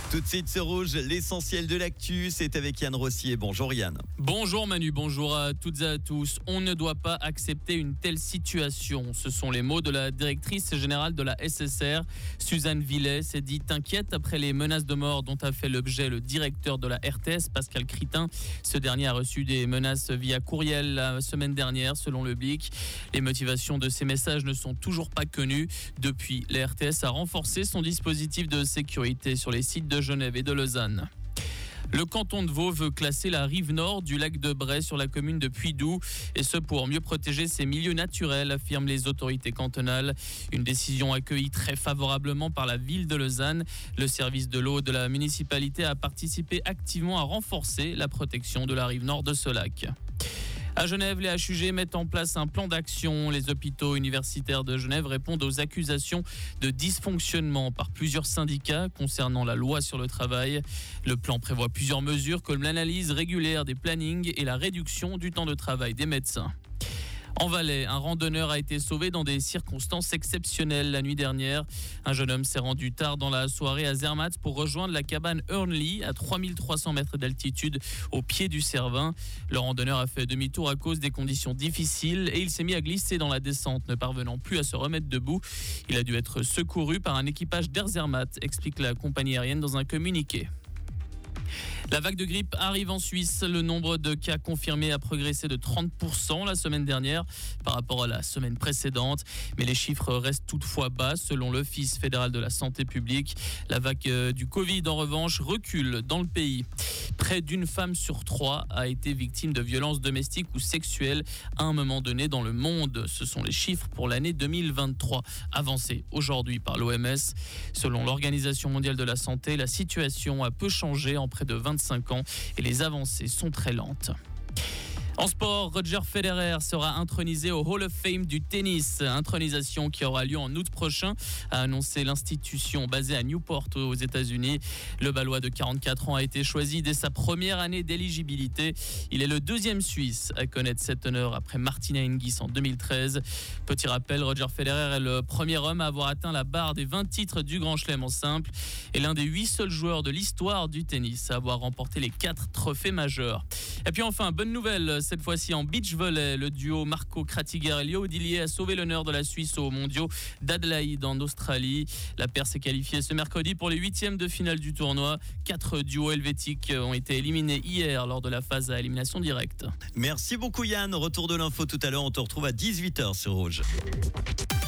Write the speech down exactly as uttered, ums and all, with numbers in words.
Tout de suite sur Rouge, l'essentiel de l'actu, c'est avec Yann Rossier. Bonjour Yann. Bonjour Manu, bonjour à toutes et à tous. On ne doit pas accepter une telle situation. Ce sont les mots de la directrice générale de la S S R, Suzanne Villet, s'est dit inquiète après les menaces de mort dont a fait l'objet le directeur de la R T S, Pascal Critin. Ce dernier a reçu des menaces via courriel la semaine dernière, selon le Blick. Les motivations de ces messages ne sont toujours pas connues. Depuis, la R T S a renforcé son dispositif de sécurité sur les sites de Genève et de Lausanne. Le canton de Vaud veut classer la rive nord du lac de Bray sur la commune de Puydoux, et ce pour mieux protéger ses milieux naturels, affirment les autorités cantonales. Une décision accueillie très favorablement par la ville de Lausanne. Le service de l'eau de la municipalité a participé activement à renforcer la protection de la rive nord de ce lac. À Genève, les H U G mettent en place un plan d'action. Les hôpitaux universitaires de Genève répondent aux accusations de dysfonctionnement par plusieurs syndicats concernant la loi sur le travail. Le plan prévoit plusieurs mesures comme l'analyse régulière des plannings et la réduction du temps de travail des médecins. En Valais, un randonneur a été sauvé dans des circonstances exceptionnelles la nuit dernière. Un jeune homme s'est rendu tard dans la soirée à Zermatt pour rejoindre la cabane Hurnley à trois mille trois cents mètres d'altitude au pied du Cervin. Le randonneur a fait demi-tour à cause des conditions difficiles et il s'est mis à glisser dans la descente, ne parvenant plus à se remettre debout. Il a dû être secouru par un équipage d'Air Zermatt, explique la compagnie aérienne dans un communiqué. La vague de grippe arrive en Suisse. Le nombre de cas confirmés a progressé de trente pour cent la semaine dernière par rapport à la semaine précédente. Mais les chiffres restent toutefois bas selon l'Office fédéral de la santé publique. La vague du Covid, en revanche, recule dans le pays. Près d'une femme sur trois a été victime de violences domestiques ou sexuelles à un moment donné dans le monde. Ce sont les chiffres pour l'année deux mille vingt-trois, avancés aujourd'hui par l'O M S. Selon l'Organisation mondiale de la santé, la situation a peu changé en près de vingt-cinq ans et les avancées sont très lentes. En sport, Roger Federer sera intronisé au Hall of Fame du tennis. Intronisation qui aura lieu en août prochain, a annoncé l'institution basée à Newport aux États-Unis. Le Balois de quarante-quatre ans a été choisi dès sa première année d'éligibilité. Il est le deuxième Suisse à connaître cet honneur après Martina Hingis en deux mille treize. Petit rappel, Roger Federer est le premier homme à avoir atteint la barre des vingt titres du Grand Chelem en simple et l'un des huit seuls joueurs de l'histoire du tennis à avoir remporté les quatre trophées majeurs. Et puis enfin, bonne nouvelle, cette fois-ci en beach volley, le duo Marco Kratiger et Leo Dillier a sauvé l'honneur de la Suisse aux mondiaux d'Adelaide en Australie. La paire s'est qualifiée ce mercredi pour les huitièmes de finale du tournoi. Quatre duos helvétiques ont été éliminés hier lors de la phase à élimination directe. Merci beaucoup Yann, retour de l'info tout à l'heure, on te retrouve à dix-huit heures sur Rouge.